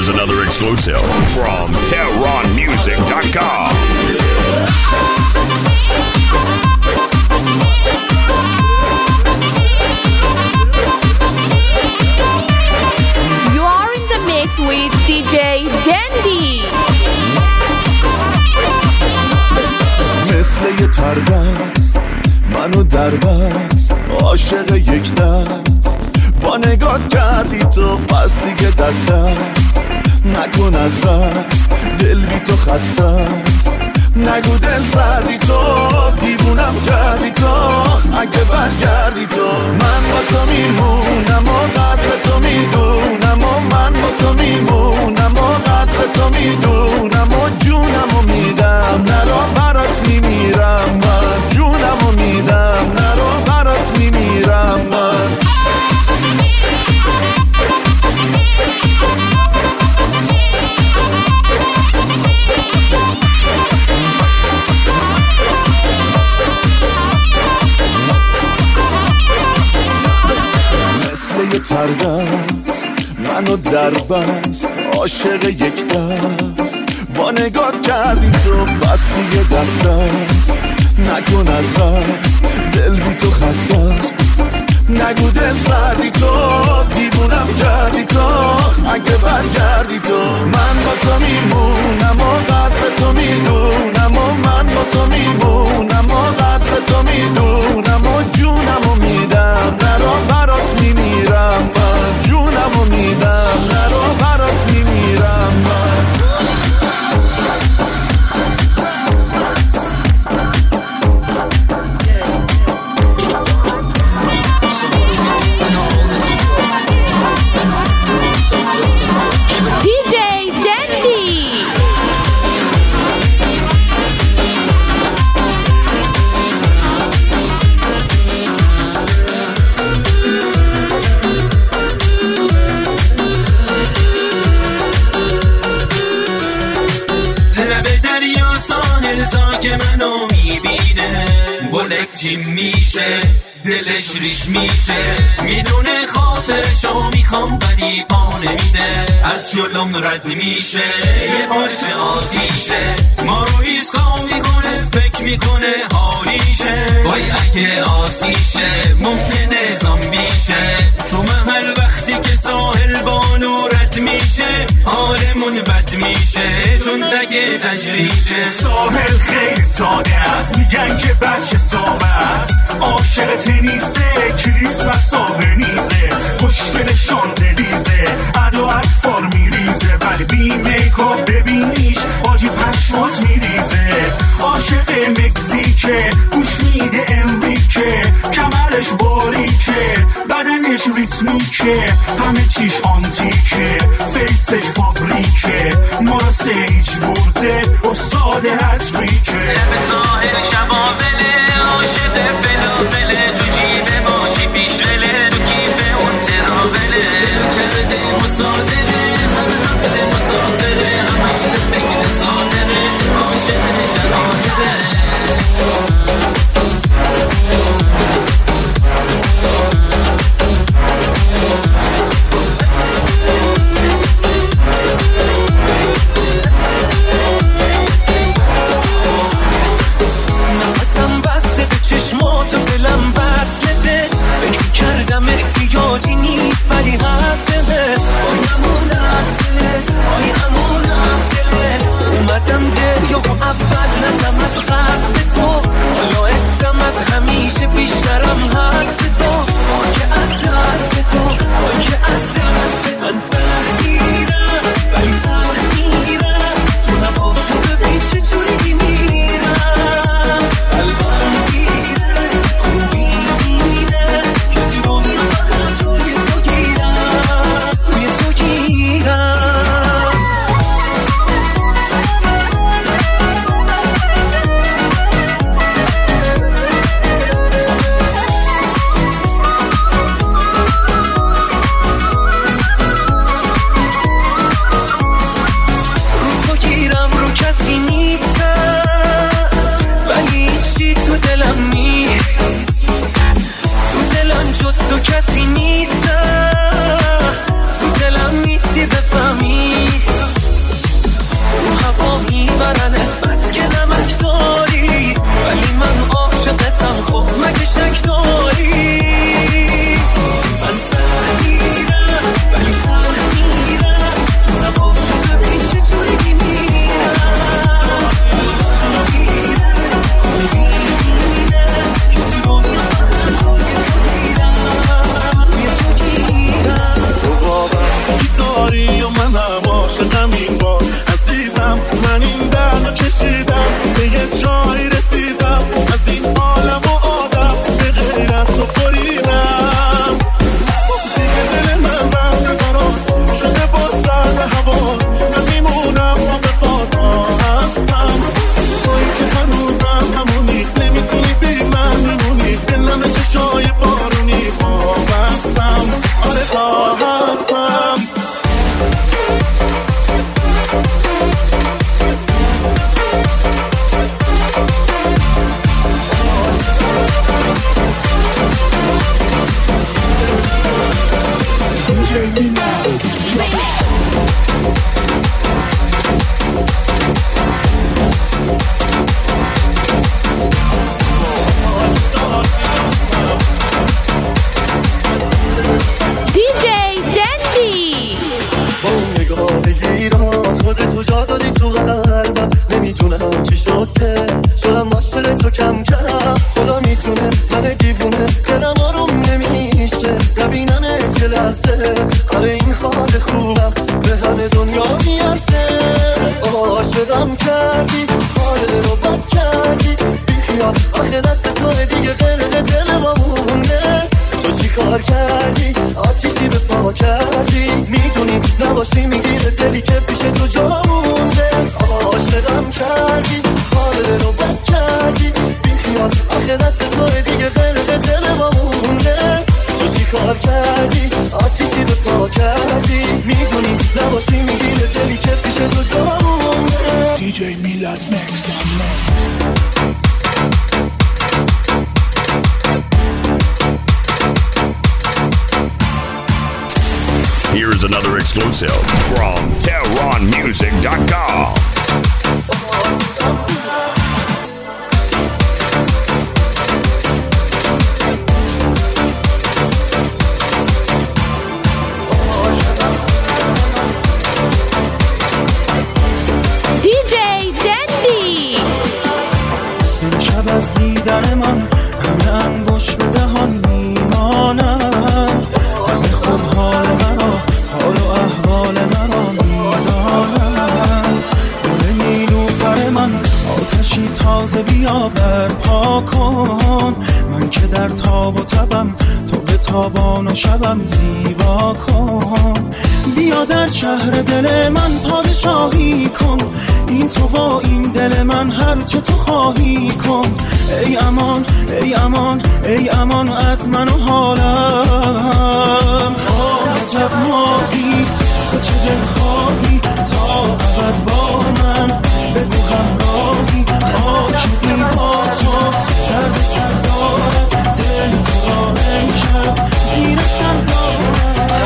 Here's another exclusive from TehranMusic.com. You are in the mix with DJ Dandy. مثل یه تردست منو در بست، عاشق یک دست با نگات کردی تو، پس دیگه دست است نکن از دست، دل بی تو خسته است، نگو دل سردی تو، دیوونم کردی تو، اگه برگردی تو. من با تو میمونم و قدر تو میدونم و من با تو میمونم و قدر تو میدونم و جونم و میدم، نرو برات میمیرم من، جونم و میدم، نرو برات میمیرم من. مثل یه تردست منو در بست، عاشق یک دست با نگات کردی تو، بس دیگه دست است نکن از دست، دل بی تو خسته است، نگو دل سردی تو، دیوونم کردی تو، اگه برگردی تو. من با تو میمونم و قدر تو میدونم و من با تو میمونم و قدر تو میدونم و جونم و میدم، نرو برات میمیرم من، جونم و میدم، نرو برات میمیرم من. DJ Dandy. لب دریا ساحل تا که منو میبینه، بلک جیم میشه، دلش ریش میشه، میدونه خاطرشو میخوام ولی پا نمیده، از جلوم رد میشه، یه پارچه آتیشه، ما رو ایسکا میکنه، فکر میکنه حالیشه، وای اگه آسیشه ممکنه زامبیشه، تو محل وقتی که ساحل بانو رد میشه، حالمون بد میشه چون تگه تجریشه. ساحل خیلی ساده است، میگن که بچه سابه است، عاشق تنیسه، کریسمس آبرنیزه، خوشگل شانزلیزه، ادا اطفال میریزه، ولی بی میکاپ ببینیش آجی پشمات میریزه، عاشق مکزیکه، گوش میده امریکه، کمرش باریکه، بدنش ریتمیکه، همه چیش آنتیکه، فیسش فابریکه، ما را سیج برده استاد هتریکه. لب ساحل شبابله، عاشق فلافله، تو جیب ماشی پیش وله، تو کیف اون تراوله، کرده مصادره، همه هفته مسافره، همش به فکر صادره، عاشق شبابله. نفسم بسته به چشماتو Here's another exclusive from TehranMusic.com. DJ Dandy. شب از دیدن من همه انگوش به دهان میمانم، همه خوب حال مرا، حال و احوال مرا میدانم. گل نیلوفر من آتشی تازه بیا برپا کن، من که در تاب و تبم تو به تابان و شبم زیبا کن. بیا در شهر دل من پادشاهی کن، این تو و این دل من هر چه تو خواهی کن. ای امان ای امان ای امان از من و حالم. عجب ماهی تو چه دل خواهی تا ابد با من، بگو همراهی عاشقی با تو، درد سر دارد دل تو را امشب زیر سر دارد.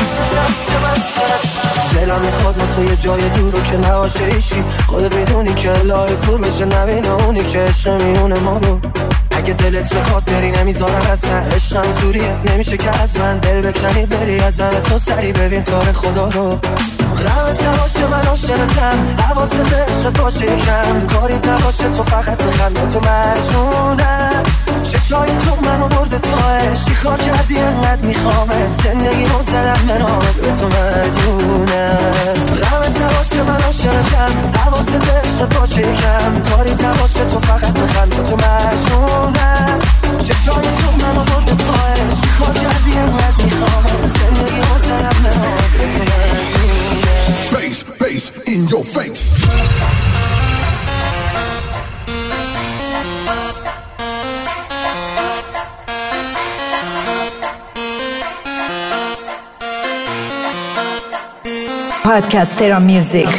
دلم میخواد تو یه جای دور رو که نباشه ایشی، خودت میدونی که لای کور بشه نبینه اونی که عشق میونه ما رو. اگه دلت میخواد بری نمیذارم اصلا، عشقم زوریه نمیشه که از من دل بکنی بری از همه تو سری ببین کار خدا رو. غمت نباشه من عاشقتم، حواست به عشقت باشه یکم، کاریت نباشه تو فقط بخند تو مجنونم. چشای تو منو برده تا چی کار کردی انقدر میخوامه، زندگی رو زدم منامت به تو مدیونم. غمت نباشه من عاشقتم، حواست به عشقت باشه یکم، کاریت نباشه تو فقط بخند تو مجنونم. چشای تو منو برده تا چی کار کردی انقدر میخوامه، زندگی رو زدم منامت به تو مدیونم. Bass, bass in your face. Podcast Tehran Music.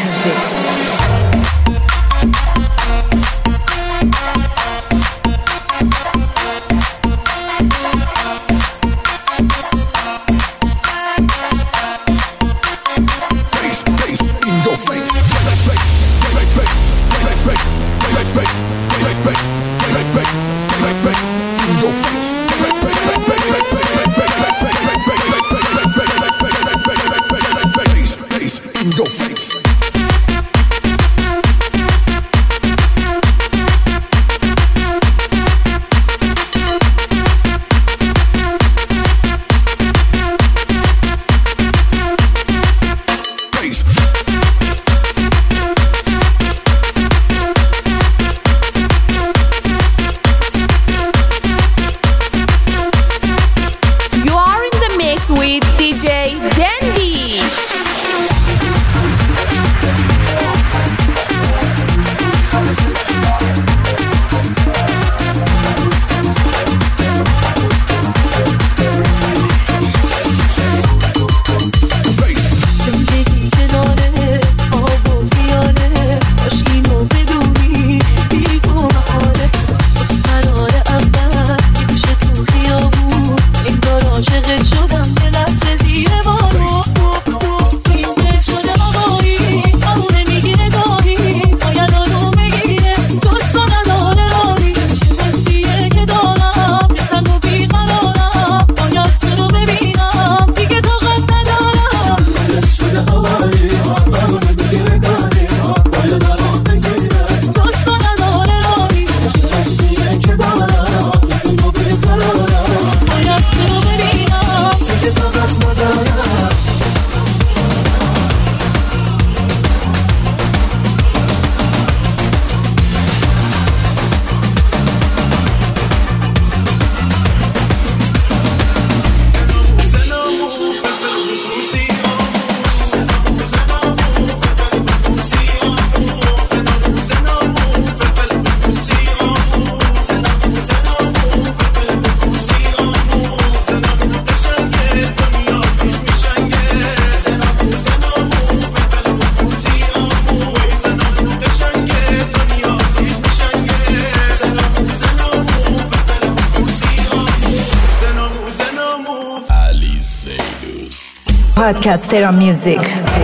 You are in the mix with DJ Dandy. Podcast Terra Music.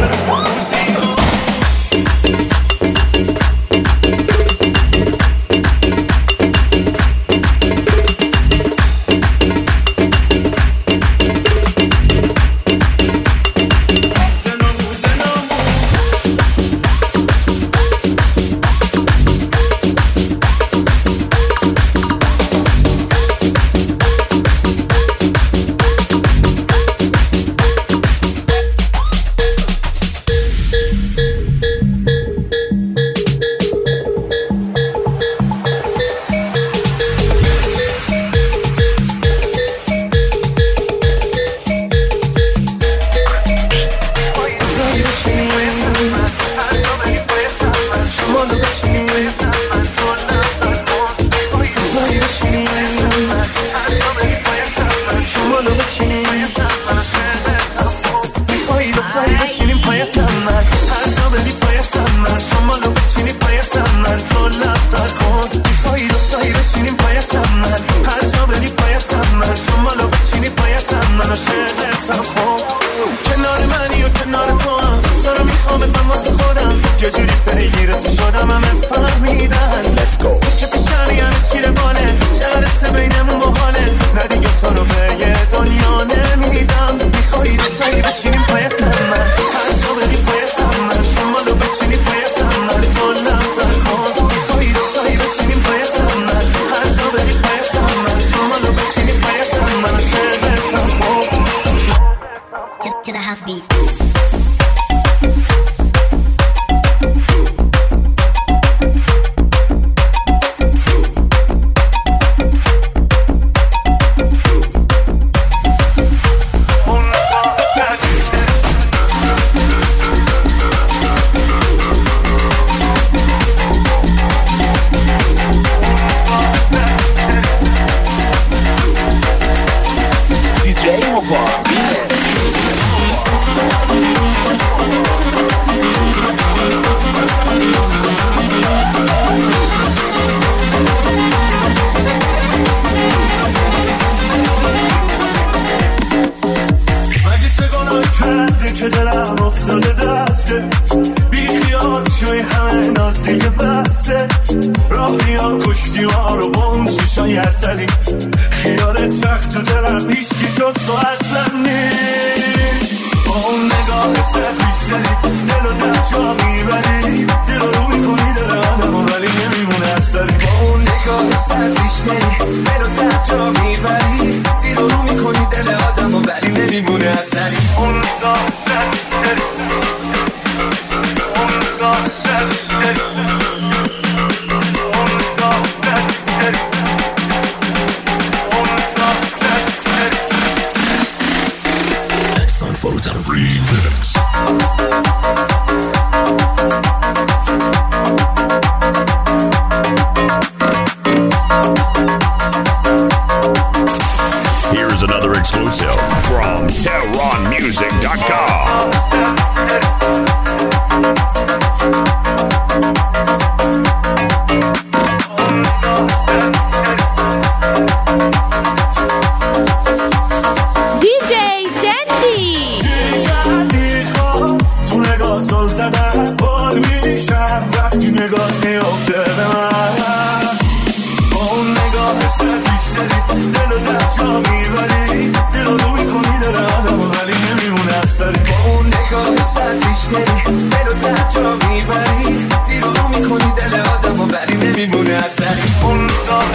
To the house beat. که دلم افتاده دسته بی خیال شوی همه ناز دیگه بسته راهی ها کشتی ها رو با اون چشای اصلیت خیالت سخت تو دلم هیچکی جز تو اصلا نیست با اون نگاه سطحیش داری دل و در جا میبری دل رو میکنی دل آدم ولی نمیمونه اثری با اون نگاه سطحیش داری دل و در جا میبری دل رو میکنی دل آدم ولی نمیمونه اثری اون نگاه Son Photon Remix. Here's another exclusive from TerronMusic.com. نگات میافته به من با اون نگاه سطحیش داری دل و در جا میبری دل رو میکنی دل آدم ولی نمیمونه اثری با اون نگاه سطحیش داری دل و در جا میبری دل رو میکنی دل آدم ولی نمیمونه اثری اون نگاه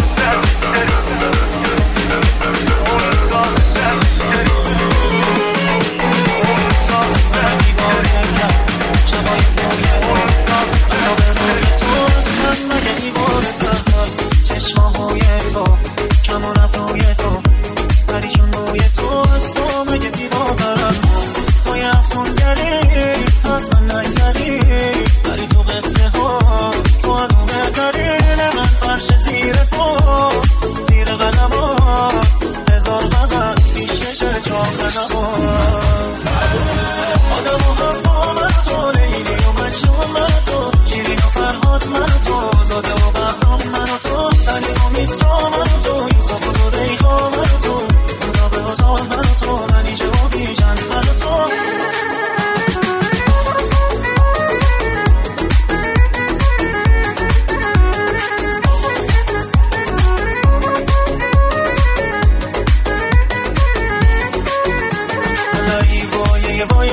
چشماهای تو کمون ابروی تو پریشون روی تو از تو مگه زیباترم تو یه افسونگری از من نگذری ولی تو قصه ها تو از اون بهتری من فرش زیر تو زیر قدم ها هزار غزل پیشکش چهار قدم ها آدم و هم با من تو لیلی و مجنون من تو شیرین و فرهاد من تو زاده و بهرام من تو سلی و میترا من تو یوسف و زلیخا من تو خدا به ازار من تو منیجه و بیژن من تو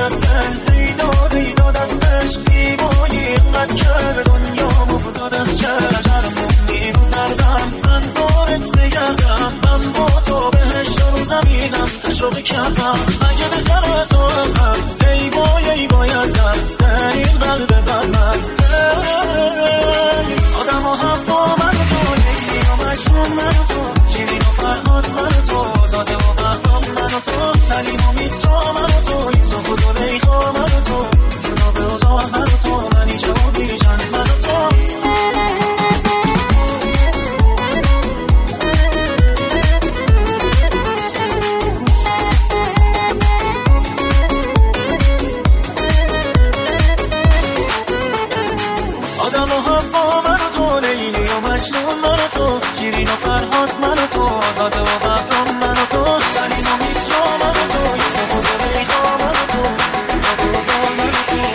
از دل پیدا بیداد از عشق زیبایی اینقدر که دنیا مفتاد از چشم میمون دردم من دارت بگردم من با تو بهشت رو زمینم تجربه کردم اگه بهتر از هم زیبایی باید دست این قلب بدمست آدم و حوا من تو لیلی و مجنون من تو شیرین و فرهاد من تو زاده و بهرام من تو سلیم و میترا من تو یوسف و زلیخا من تو جناب و زاه من تو منیجه و بیژن من تو آدم و حوا من تو لیلی و مجنون من تو شیرین و فرهاد من تو آزاده و بهرام من تو سلیم و میترا من تو یوسف و زلیخا من تو جناب و زاه من تو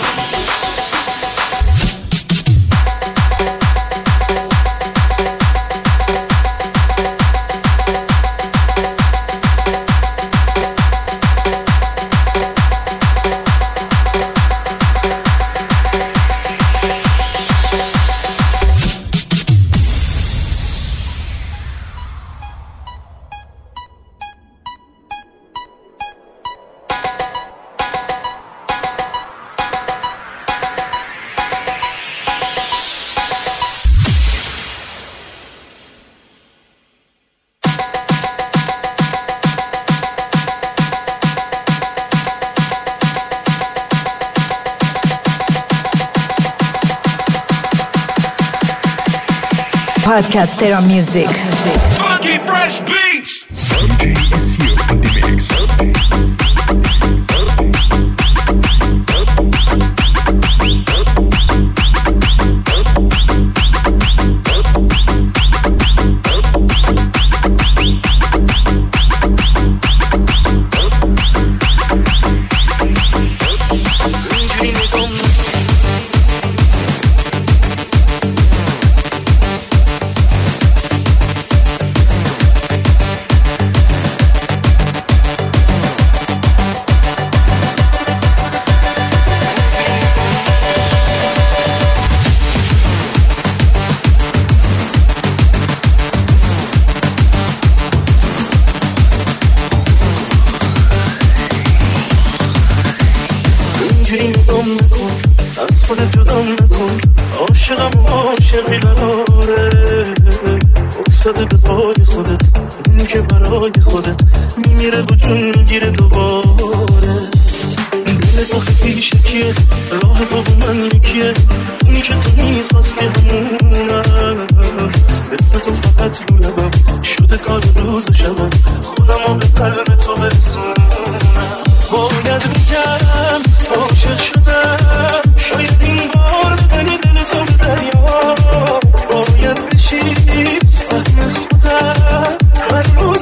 Podcast Terra Music. Funky fresh beats. Funky is here in the mix.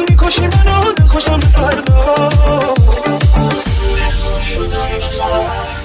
شدم